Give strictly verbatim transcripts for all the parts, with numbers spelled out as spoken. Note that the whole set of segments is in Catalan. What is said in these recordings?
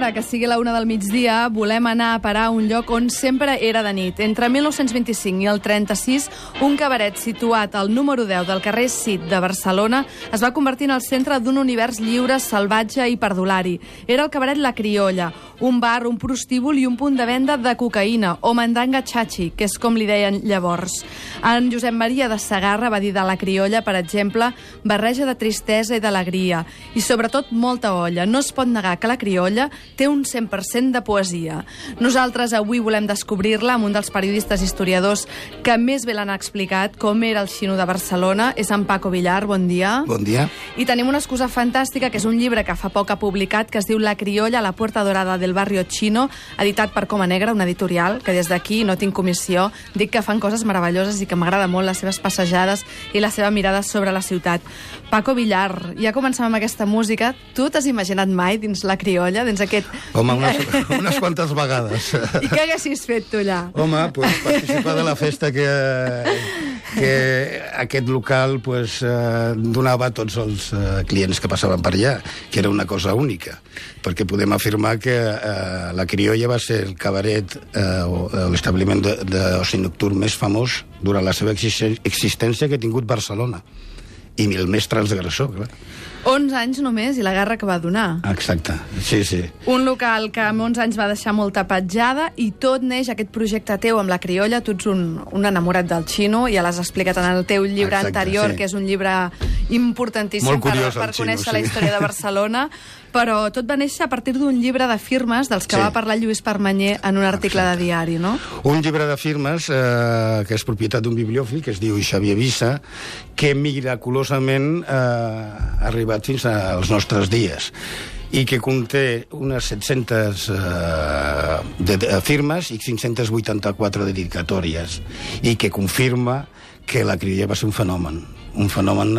ara que sigui la una del migdia, volem anar a parar a un lloc on sempre era de nit. Entre mil nou-cents vint-i-cinc i el trenta-sis, un cabaret situat al número deu del carrer Cid de Barcelona es va convertir en el centre d'un univers lliure, salvatge i perdulari. Era el cabaret La Criolla, un bar, un prostíbul i un punt de venda de cocaïna, o mandanga chachi, que és com li deien llavors. En Josep Maria de Segarra va dir de La Criolla, per exemple, barreja de tristesa i d'alegria, i sobretot molta olla. No es pot negar que La Criolla té un cent per cent de poesia. Nosaltres avui volem descobrir-la amb un dels periodistes historiadors que més bé l'han explicat com era el xino de Barcelona. És en Paco Villar, bon dia. Bon dia. I tenim una excusa fantàstica, que és un llibre que fa poc ha publicat, que es diu La Criolla, la puerta dorada del barrio chino, editat per Coma Negra, una editorial que des d'aquí no tinc comissió, dic que fan coses meravelloses i que m'agrada molt les seves passejades i la seva mirada sobre la ciutat. Paco Villar, ja comencem amb aquesta música. Tu t'has imaginat mai dins La Criolla, dins aquest... Home, unes, unes quantes vegades. I què haguessis fet tu allà? Home, pues, participar de la festa que, que aquest local pues, eh, donava a tots els eh, clients que passaven per allà, que era una cosa única, perquè podem afirmar que eh, La Criolla va ser el cabaret eh, o l'establiment d'oci nocturn més famós durant la seva existència que ha tingut Barcelona. I el més transgressor, clar. onze anys només i la guerra que va donar. Exacte, sí, sí. Un local que amb onze anys va deixar molta petjada i tot neix aquest projecte teu amb La Criolla. Tu ets un, un enamorat del xino, ja l'has explicat en el teu llibre Exacte, anterior, sí. que és un llibre importantíssim curiós, per, per xino, conèixer sí. la història de Barcelona, però tot va néixer a partir d'un llibre de firmes dels que sí. va parlar Lluís Permanyer en un article Exacte. de diari, no? Un llibre de firmes eh, que és propietat d'un bibliòfil que es diu Xavier Vissa, que miraculosament eh, ha arribat fins als nostres dies i que conté unes set-centes eh, de, de firmes i cinc-centes vuitanta-quatre dedicatòries i que confirma que La Criolla va ser un fenomen. Un fenomen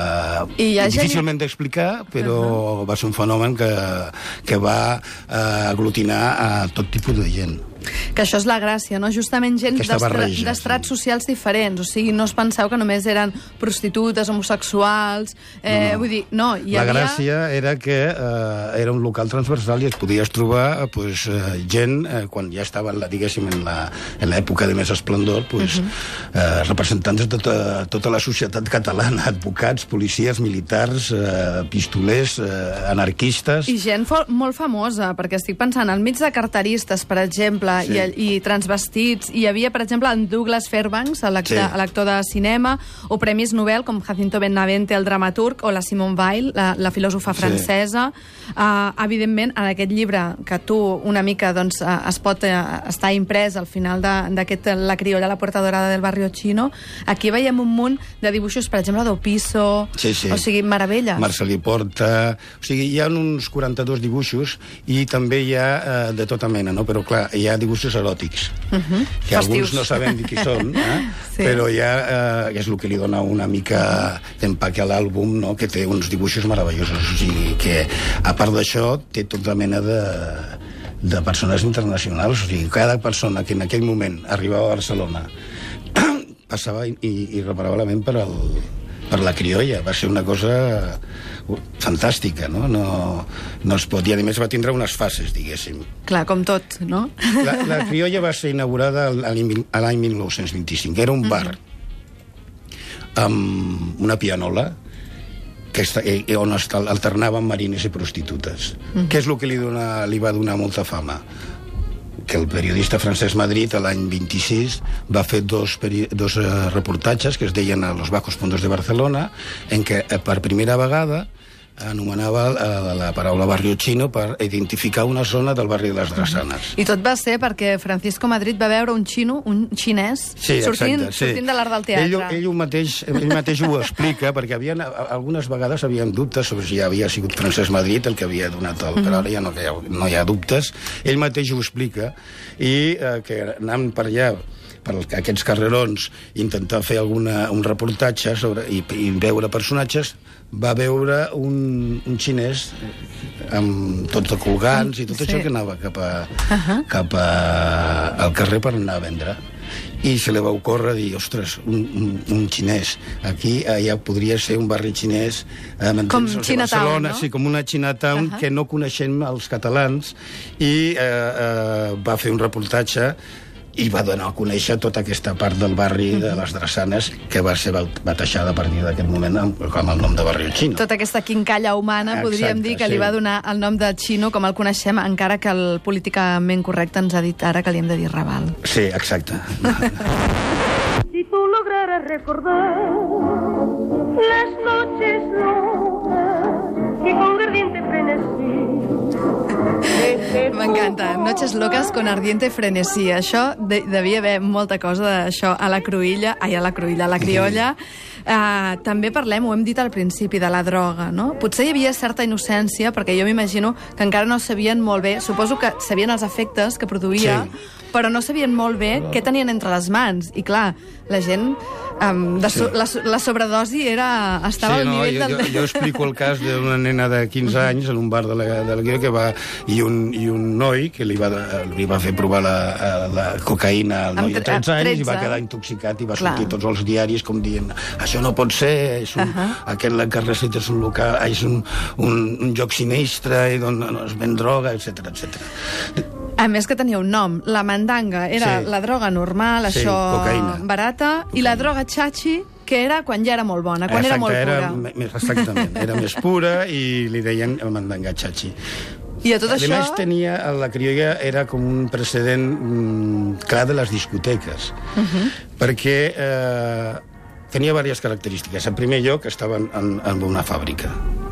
eh, difícilment gent... d'explicar, però uh -huh. va ser un fenomen que, que va eh, aglutinar a tot tipus de gent. Que això és la gràcia, no? Justament gent d'estrats sí. socials diferents. O sigui, no us penseu que només eren prostitutes, homosexuals... Eh, no, no. Vull dir, no, hi la havia... gràcia era que eh, era un local transversal i et podies trobar pues, eh, gent, eh, quan ja estava, diguéssim, en l'època de més esplendor, pues, uh -huh. eh, representants de tota, tota la societat catalana, advocats, policies, militars, eh, pistolers, eh, anarquistes... I gent molt famosa, perquè estic pensant, al mig de carteristes, per exemple, Sí. I, i transvestits. Hi havia, per exemple, en Douglas Fairbanks, l'actor sí. de cinema, o premis Nobel, com Jacinto Benavente, el dramaturg, o la Simone Weil, la, la filòsofa francesa. Sí. Uh, evidentment, en aquest llibre, que tu una mica doncs, uh, es pot uh, estar imprès al final d'aquest La Criolla, la puerta dorada del barrio chino, aquí veiem un munt de dibuixos, per exemple, d'Opisso, sí, sí. o sigui, meravelles. Marcelí Porta... O sigui, hi ha uns quaranta-dos dibuixos i també hi ha uh, de tota mena, no? Però, clar, hi ha dibuixos eròtics, uh -huh. que Festius. Alguns no sabem de qui són, eh? sí. però ja eh, és el que li dona una mica d'empaque a l'àlbum, no? Que té uns dibuixos meravellosos. O sigui que, a part d'això, té tota mena de, de persones internacionals. O sigui, cada persona que en aquell moment arribava a Barcelona passava i, i, irreparablement per, el, per La Criolla. Va ser una cosa fantàstica, no? No, no es pot. I, a més, va tindre unes fases, diguéssim. Clar, com tot, no? La, la Criolla va ser inaugurada a l'any mil nou-cents vint-i-cinc. Era un bar amb una pianola que està, on alternaven marines i prostitutes. Mm. Què és el que li, dona, li va donar molta fama? Que el periodista Francesc Madrid, l'any vint-i-sis, va fer dos, dos uh, reportatges que es deien a Los Bajos Fondos de Barcelona, en què uh, per primera vegada anomenava uh, la paraula barrio chino per identificar una zona del barri de les Drassanes. I tot va ser perquè Francisco Madrid va veure un xino, un xinès, sí, sortint, exacte, sí. sortint de l'art del teatre. Ell, ell, mateix, ell mateix ho explica, perquè havien, algunes vegades havien dubtes sobre si havia sigut Francesc Madrid el que havia donat el... Mm. Però ara ja no, no hi ha dubtes. Ell mateix ho explica, i eh, que anant per allà per aquests carrerons, intentar fer alguna, un reportatge sobre, i, i veure personatges, va veure un, un xinès amb tots els colgants i tot sí. això que anava cap, a, uh -huh. cap a, al carrer per anar a vendre. I se li va ocórrer dir, ostres, un, un, un xinès. Aquí ja podria ser un barri xinès. Eh, com Chinatown, no? Sí, com una Chinatown uh -huh. que no coneixem els catalans. I eh, eh, va fer un reportatge i va donar a conèixer tota aquesta part del barri de les Drassanes, que va ser batejada a partir d'aquest moment amb, amb el nom de barri xino. Tota aquesta quincalla humana, exacte, podríem dir, que sí. li va donar el nom de xino, com el coneixem, encara que el políticament correcte ens ha dit ara que li hem de dir Raval. Sí, exacte. Si tú lograras recordar las noches locas y con ardiente frenesí. M'encanta. Noches locas con ardiente frenesí. Això de, devia haver molta cosa d'això a la Cruïlla, ai, a la Cruïlla, a la Criolla. Uh, també parlem, ho hem dit al principi, de la droga, no? Potser hi havia certa innocència, perquè jo m'imagino que encara no sabien molt bé, suposo que sabien els efectes que produïa, sí. però no sabien molt bé què tenien entre les mans. I clar, la gent... Um, de so, sí. la, la sobredosi era, estava sí, al no, nivell jo, del... Jo, jo explico el cas d'una nena de quinze anys en un bar de la, de la que va... I un, i un noi que li va, li va fer provar la, la cocaïna al noi de tretze anys i va quedar intoxicat i va sortir tots els diaris com dient això no pot ser, és un, uh -huh. aquest la Carraceta és un local, és un, un, un lloc sinistre i on no es ven droga, etcètera, etcètera. A més que tenia un nom. La mandanga era sí. la droga normal, sí, això cocaïna. barata, cocaïna. I la droga chachi, que era quan ja era molt bona, quan Exacte, era molt era, pura. Exactament, era més pura i li deien el mandanga chachi. I a tot això... A més, tenia, la Criolla era com un precedent mm, clar de les discoteques, uh -huh. perquè eh, tenia diverses característiques. En primer lloc, estava en, en, en una fàbrica.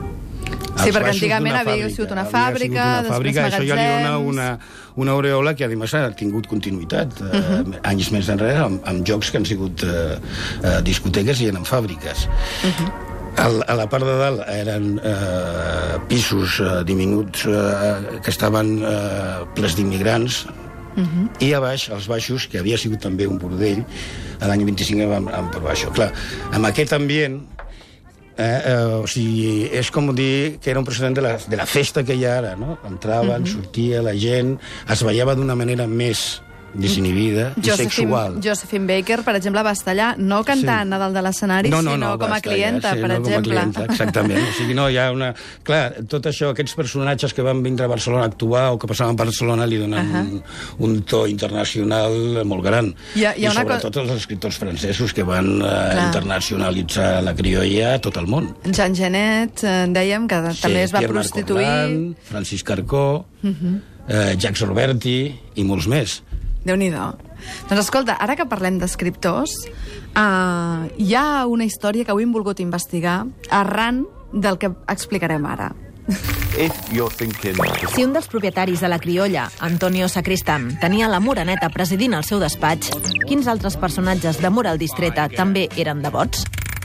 Sí, perquè antigament havia sigut una fàbrica, una fàbrica, després magatzems... Això ja li dona una, una aureola que, a més, ha tingut continuïtat uh -huh. eh, anys més enrere, amb, amb jocs que han sigut eh, eh, discoteques i eren fàbriques. Uh -huh. Al, a la part de dalt eren eh, pisos eh, diminuts eh, que estaven eh, plens d'immigrants, uh -huh. i a baix, als baixos, que havia sigut també un bordell, l'any vint-i-cinc vam, vam provar això. Clar, amb aquest ambient, eh, eh, o sigui, és com dir que era un precedent de la, de la festa que hi ha ara, no? Entraven, uh -huh. sortia la gent, es ballava d'una manera més desinhibida i Josephine, sexual. Josephine Baker, per exemple, va estar allà no cantant sí. a dalt de l'escenari, no, no, sinó no, com a clienta, allà, sí, per no exemple. Com a clienta, exactament. O sigui, no, hi ha una... Clar, tot això, aquests personatges que van vindre a Barcelona a actuar o que passaven a Barcelona li donen uh -huh. un, un to internacional molt gran. Hi ha, hi ha I sobretot co... els escriptors francesos que van uh, internacionalitzar la criolla a tot el món. Jean Genet, eh, dèiem, que sí, també es va Pierre prostituir. Marc Francis Carcó, uh -huh. eh, Jacques Roberti i molts més. Déu-n'hi-do. Doncs escolta, ara que parlem d'escriptors, uh, hi ha una història que avui hem volgut investigar arran del que explicarem ara. Si un dels propietaris de la Criolla, Antonio Sacristán, tenia la Moreneta presidint el seu despatx, quins altres personatges de Moral Distreta també eren devots?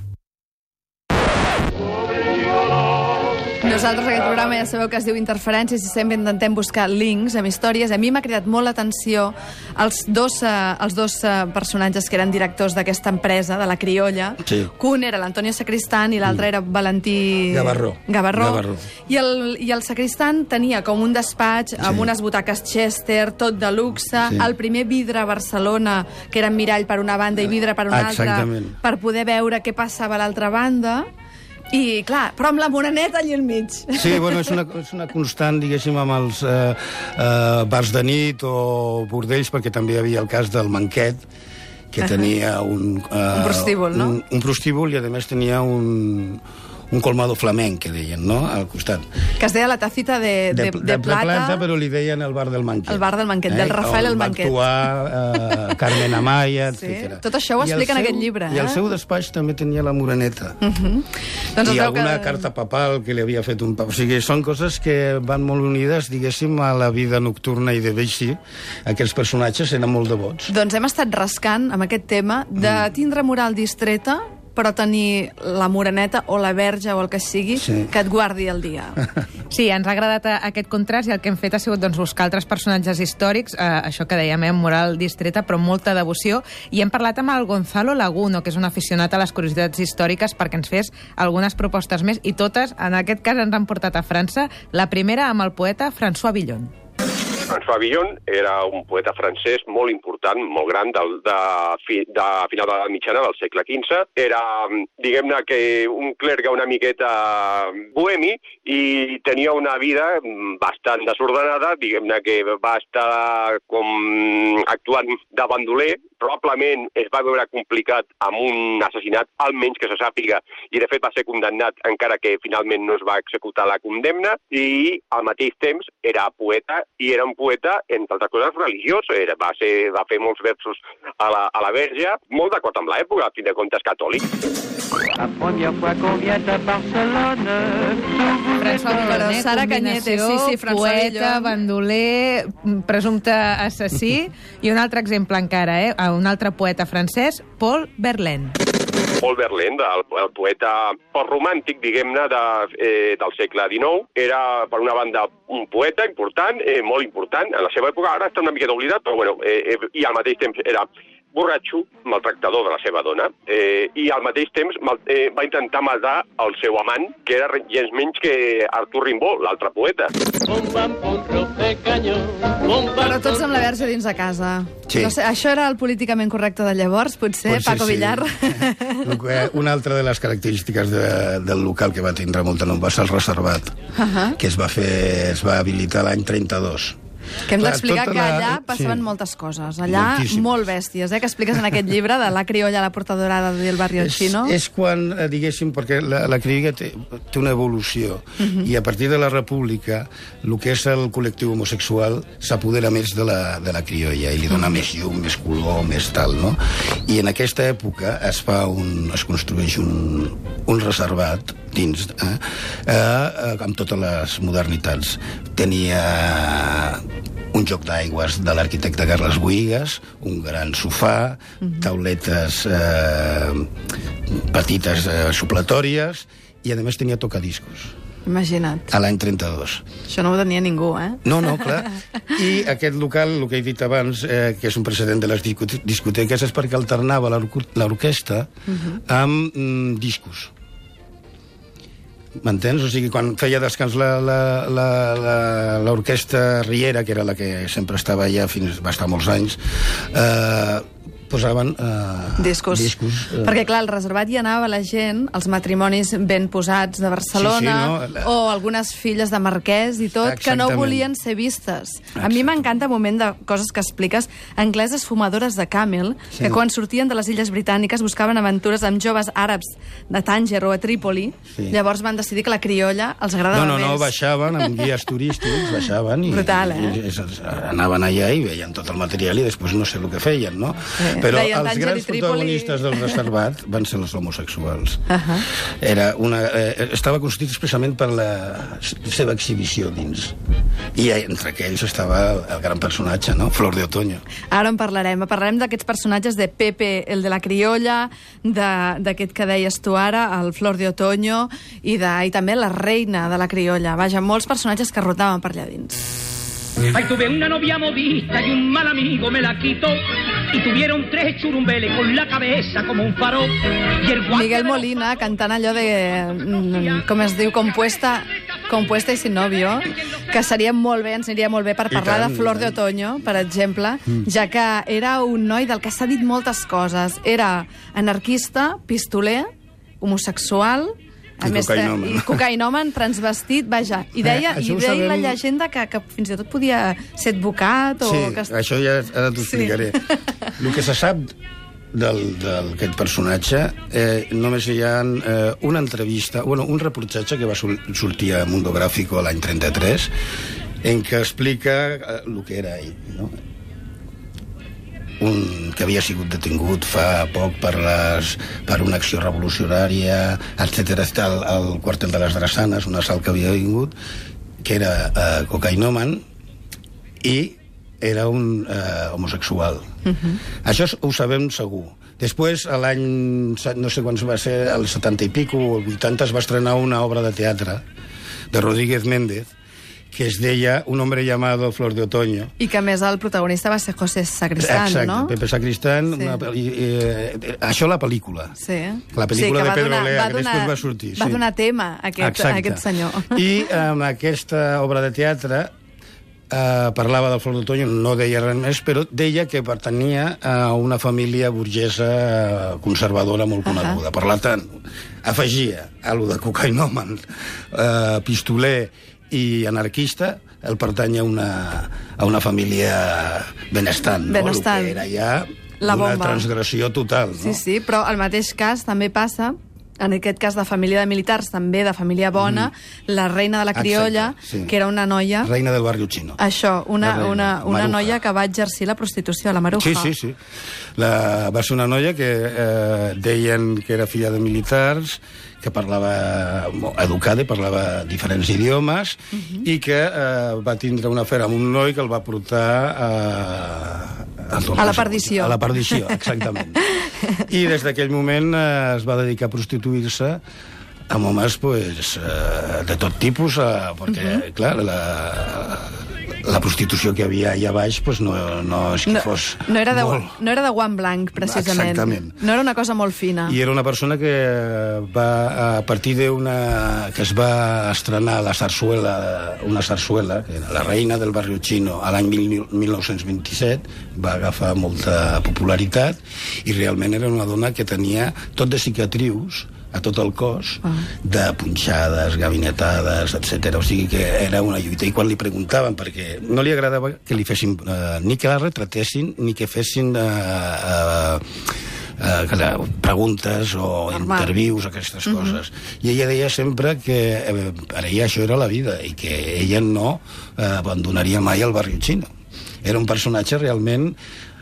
Nosaltres, aquest programa, ja sabeu que es diu Interferències i sempre intentem buscar links amb històries. A mi m'ha cridat molt l'atenció els dos, uh, els dos uh, personatges que eren directors d'aquesta empresa, de la Criolla. Sí. Que un era l'Antonio Sacristán i l'altre mm. era Valentí... Gavarró. Gavarró. Gavarró. I, el, I el Sacristán tenia com un despatx sí. amb unes butaques Chester, tot de luxe, sí. el primer vidre a Barcelona, que era mirall per una banda i vidre per una altra, per poder veure què passava a l'altra banda. I, clar, però amb la Moreneta allà al mig. Sí, bueno, és una, és una constant, diguéssim, amb els eh, eh, bars de nit o bordells, perquè també hi havia el cas del Manquet, que uh -huh. tenia un... Eh, un prostíbul, no? Un, un prostíbul i, a més, tenia un... un colmado flamenc, que deien, no?, al costat. Que es deia la tacita de, de, de, de, de plata. De plata, però li deien el bar del Manquet. El bar del Manquet, eh? del Rafael el Manquet. On va actuar eh, Carmen Amaya, sí? etcètera. Tot això ho explica en aquest llibre. I eh? el seu despatx també tenia la Moreneta. Uh -huh. doncs I alguna que... carta papal que li havia fet un papa. O sigui, són coses que van molt unides, diguéssim, a la vida nocturna i de veixi. Aquests personatges eren molt devots. Doncs hem estat rascant amb aquest tema de tindre moral distreta, però tenir la Moreneta o la Verge o el que sigui, sí. que et guardi el dia. Sí, ens ha agradat aquest contrast i el que hem fet ha sigut doncs, buscar altres personatges històrics, eh, això que dèiem, eh, moral distreta, però amb molta devoció, i hem parlat amb el Gonzalo Laguno, que és un aficionat a les curiositats històriques, perquè ens fes algunes propostes més, i totes, en aquest cas, ens han portat a França, la primera amb el poeta François Villon. François Villon era un poeta francès molt important, molt gran, de, de, fi, de final de la mitjana del segle quinze. Era, diguem-ne, que un clergue una miqueta bohemi i tenia una vida bastant desordenada, diguem-ne que va estar com actuant de bandoler, probablement es va veure complicat amb un assassinat, almenys que se sàpiga, i de fet va ser condemnat, encara que finalment no es va executar la condemna, i al mateix temps era poeta, i era un poeta, entre altres coses, religiós. Era, va, ser, va fer molts versos a la, a la Verge, molt d'acord amb l'època, a fin de comptes catòlic. La première fois qu'on vient a Barcelone. François Villon, Sara Cañete, sí, sí, François poeta, Villon. bandoler, presumpte assassí, i un altre exemple encara, eh? Un altre poeta francès, Paul Verlaine. Paul Verlaine, el, el poeta postromàntic, diguem-ne, de, eh, del segle dinou. Era, per una banda, un poeta important, eh, molt important. En la seva època ara està una miqueta oblidat, però bueno, eh, eh, i al mateix temps era borratxo, maltractador de la seva dona, eh, i al mateix temps mal, eh, va intentar matar el seu amant, que era gens menys que Artur Rimbaud, l'altre poeta. Però tots amb la Verge dins de casa. Sí. No sé, això era el políticament correcte de llavors, potser, Potser Paco sí. Villar? Una altra de les característiques de, del local que va tindre molta nom va ser el reservat, uh -huh. que es va fer, es va habilitar l'any trenta-dos. Que hem Clar, d'explicar tota que la- allà passaven sí. moltes coses. Allà, Moltíssimes. molt bèsties, eh, que expliques en aquest llibre de La criolla, la portadora del barrio És, chino. és quan, eh, diguéssim, perquè la, la criolla té, té una evolució, uh -huh. i a partir de la República, el que és el col·lectiu homosexual s'apodera més de la, de la criolla i li dona uh -huh. més llum, més color, més tal, no? I en aquesta època es fa un, es construeix un, un reservat dins, eh, eh, amb totes les modernitats. Tenia un joc d'aigües de l'arquitecte Carles Boïgues, un gran sofà, uh-huh. tauletes eh, petites eh, supletòries, i a més tenia tocadiscos. Imagina't. A l'any trenta-dos. Això no ho tenia ningú, eh? No, no, clar. I aquest local, el que he dit abans, eh, que és un precedent de les discoteques, és perquè alternava l'orquestra uh-huh. amb mm, discos. M'entens? O sigui, quan feia descans l'orquestra Riera, que era la que sempre estava allà fins va estar molts anys, eh, posaven eh, discos. discos eh. Perquè, clar, al reservat hi anava la gent, els matrimonis ben posats de Barcelona, sí, sí, no? La... o algunes filles de marquès i tot, Exactament. que no volien ser vistes. A mi m'encanta el moment de coses que expliques, angleses fumadores de Camel, sí. que quan sortien de les Illes Britàniques buscaven aventures amb joves àrabs de Tànger o a Trípoli, sí. llavors van decidir que la criolla els agradava no, no, més. No, baixaven amb guies turístics, baixaven i, Brutal, eh? i, i anaven allà i veien tot el material i després no sé el que feien, no? Sí. Però Deien els Tànger grans i Trípoli. protagonistes del reservat van ser els homosexuals. Uh -huh. Era una, eh, estava constituït expressament per la seva exhibició dins. I entre aquells estava el, el gran personatge, no? Flor de Otoño. Ara en parlarem. Parlarem d'aquests personatges de Pepe, el de la criolla, d'aquest que deies tu ara, el Flor de Otoño, i, de, i també la reina de la criolla. Vaja, molts personatges que rotaven per allà dins. Ay, tuve una novia modista y un mal amigo me la quitó y tuvieron tres churumbeles con la cabeza como un faro y el guante Miguel de los Molina cantant allò de, com es diu, compuesta, compuesta y sin novio, que seria molt bé, ens aniria molt bé per I parlar tant, de Flor i de tant. Otoño, per exemple, mm. ja que era un noi del que s'ha dit moltes coses. Era anarquista, pistoler, homosexual, a I més, cocaïnomen. i cocaïnomen, transvestit, vaja. I deia, Eh, això i ho deia la sabem- llegenda que, que fins i tot podia ser advocat o... Sí, que... això ja ara t'ho explicaré. Sí. El que se sap d'aquest personatge, eh, només hi ha eh, una entrevista, bueno, un reportatge que va sortir a Mundo Gráfico l'any trenta-tres, en què explica eh, el que era ell, no? Un que havia sigut detingut fa poc per, les, per una acció revolucionària, etcètera, al, al quartel de les Drassanes, un assalt que havia vingut, que era eh, cocaïnoman, i era un eh, homosexual. Uh-huh. Això ho sabem segur. Després, a l'any, no sé quan va ser, el setanta i pico, o el vuitanta, es va estrenar una obra de teatre de Rodríguez Méndez, que es deia Un hombre llamado Flor de Otoño. I que, a més, el protagonista va ser José Sacristán, Exacte, no? Pepe Sacristán. Sí. Una, i, eh, això la pel·lícula. Sí. La pel·lícula sí, de Pedro donar, Lea, que donar, després va sortir. Va sí. donar tema a aquest, a aquest senyor. I amb aquesta obra de teatre eh, parlava del Flor d'Otoño, no deia res més, però deia que pertanyia a una família burgesa conservadora molt coneguda. Uh -huh. Per tant, afegia a lo de cocainòman, eh, pistoler i anarquista, el pertany a una, a una família benestant, benestant. No? El que era ja la una bomba. transgressió total. No? Sí, sí, però el mateix cas també passa, en aquest cas de família de militars, també de família bona, mm. la reina de la criolla, exacte, sí. que era una noia... Reina del barrio chino. Això, una, reina, una, una Maruja. noia que va exercir la prostitució, la Maruja. Sí, sí, sí. La, va ser una noia que eh, deien que era filla de militars, que parlava educada i parlava diferents idiomes, uh -huh. i que eh, va tindre una afer amb un noi que el va portar a... A, a la perdició. A la perdició, exactament. I des d'aquell moment eh, es va dedicar a prostituir-se amb homes pues, eh, de tot tipus, eh, perquè, uh -huh. clar, la, la prostitució que hi havia allà baix pues, no, no és que no, fos no era, de, molt... no era de guant blanc, precisament. Exactament. No era una cosa molt fina. I era una persona que va, a partir d'una... que es va estrenar la sarsuela, una sarsuela, que era La reina del barrio chino, a l'any mil nou-cents vint-i-set, va agafar molta popularitat, i realment era una dona que tenia tot de cicatrius a tot el cos, ah. de punxades, gabinetades, etcètera. O sigui que era una lluita. I quan li preguntaven, perquè no li agradava que li fessin, eh, ni que la retratessin, ni que fessin eh, eh, eh, preguntes o normal. Intervius, aquestes uh-huh. coses. I ella deia sempre que eh, per ella això era la vida i que ella no eh, abandonaria mai el barri xino. Era un personatge realment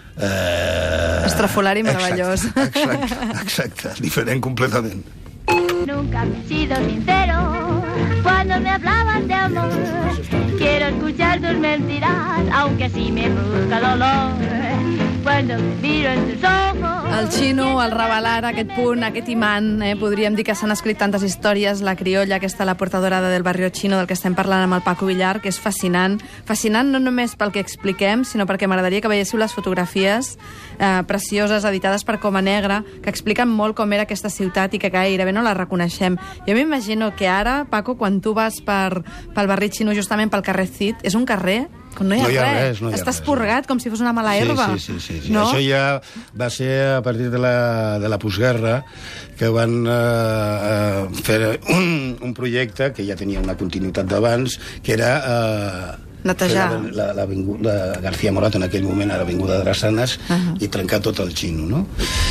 Eh... estrafolari i meravellós. Exacte, exacte, exacte, diferent completament. Nunca me he sido sincero cuando me hablabas de amor. Quiero escuchar tus mentiras, aunque sí me busca dolor. Cuando me miro en tus ojos... El xino, el revelar, aquest punt, aquest imant, eh, podríem dir que s'han escrit tantes històries, la criolla, aquesta, la Puerta Dorada del barrio chino, del que estem parlant amb el Paco Villar, que és fascinant. Fascinant no només pel que expliquem, sinó perquè m'agradaria que veiéssiu les fotografies eh, precioses, editades per Coma Negra, que expliquen molt com era aquesta ciutat i que gairebé no la reconeixem. Jo m'imagino que ara, Paco, quan tu vas per, pel barri xino, justament pel carrer Cid, és un carrer com no hi ha, no hi ha res, res no hi ha està res. esporgat com si fos una mala herba. Sí, sí, sí, sí. No? Això ja va ser a partir de la, de la postguerra, que van eh, fer un, un projecte que ja tenia una continuïtat d'abans, que era... Eh, netejar. L'avinguda García Morato, en aquell moment, a l'avinguda de Drassanes, uh -huh. i trencar tot el xino, no?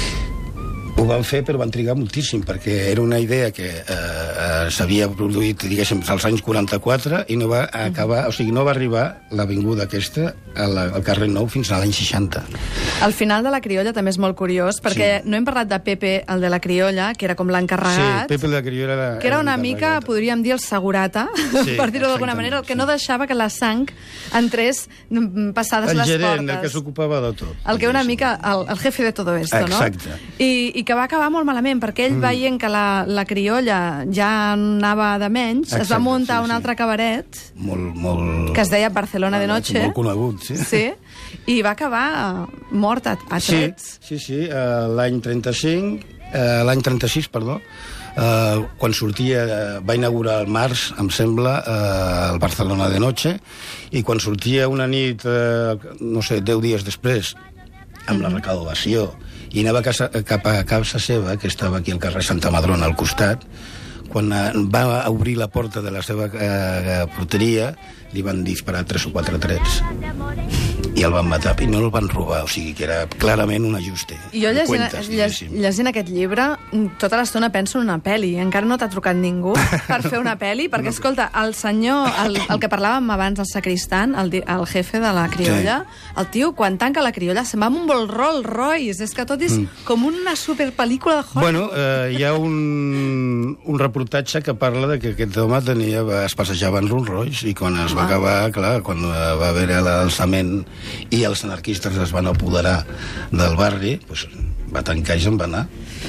Ho van fer, però van trigar moltíssim, perquè era una idea que eh, eh, s'havia produït, diguéssim, als anys quaranta-quatre, i no va acabar, o sigui, no va arribar l'avinguda aquesta al, al carrer Nou fins a l'any seixanta. El final de la criolla també és molt curiós, perquè sí. no hem parlat de Pepe, el de la criolla, que era com l'encarregat. Sí, Pepe de la criolla era... Que era una mica, podríem dir, el segurata, sí, per dir-ho d'alguna manera, el que sí. no deixava que la sang entrés passades el les gerent, portes. El que s'ocupava de tot. El que una mica, el, el jefe de todo esto, exacte. No? I, I que va acabar molt malament, perquè ell, mm. veient que la, la criolla ja anava de menys, exacte, es va muntar sí, un altre sí. cabaret molt, molt... que es deia Barcelona de Noche. Molt conegut, sí. Sí, i va acabar mort a, a trets. Sí, sí, sí. Uh, l'any trenta-cinc, uh, l'any trenta-sis, perdó, uh, quan sortia, uh, va inaugurar el març, em sembla, uh, el Barcelona de Noche, i quan sortia una nit, uh, no sé, deu dies després, amb mm-hmm. la recaudació, i anava a casa, cap a casa seva, que estava aquí al carrer Santa Madrona, al costat, quan va obrir la porta de la seva eh, porteria, li van disparar tres o quatre trets. I el van matar, i no el van robar, o sigui que era clarament un ajuste. I jo llegint, Cuentes, llegint, llegint aquest llibre, tota l'estona penso en una pel·li. Encara no t'ha trucat ningú per fer una pel·li, perquè, escolta, el senyor, el, el que parlàvem abans, el Sacristán, el, el jefe de la criolla, sí. el tio, quan tanca la criolla, se'n va amb un Rolls Royce. És que tot és mm. com una superpel·lícula de Hollywood. Bueno, eh, hi ha un, un reportatge que parla de que aquest home tenia, es passejava en Rolls Royce, i quan es va acabar, clar, quan va haver l'alçament i els anarquistes es van apoderar del barri, doncs va tancar i se'n va anar.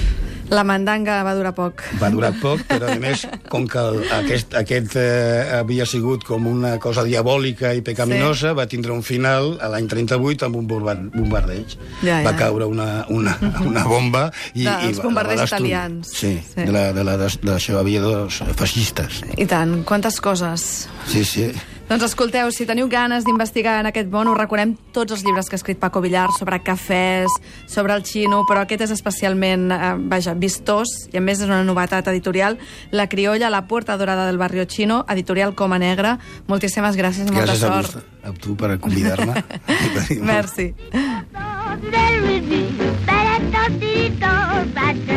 La mandanga va durar poc. Va durar poc, però a més, com que el, aquest, aquest eh, havia sigut com una cosa diabòlica i pecaminosa, sí. va tindre un final a l'any trenta-vuit amb un bombardeig. Ja, ja. Va caure una, una, una bomba i, de, i els va, bombarders va destruir. italians. Sí, sí. de, la, de, la, de, de això aviadors feixistes. I tant, quantes coses. Sí, sí. Doncs escolteu, si teniu ganes d'investigar en aquest món, us recorrem tots els llibres que ha escrit Paco Villar sobre cafès, sobre el xino, però aquest és especialment, eh, vaja, vistós, i a més és una novetat editorial, La criolla, la puerta dorada del barrio chino, editorial Coma Negra. Moltíssimes gràcies i molta sort. Gràcies a tu per convidar-me. Merci.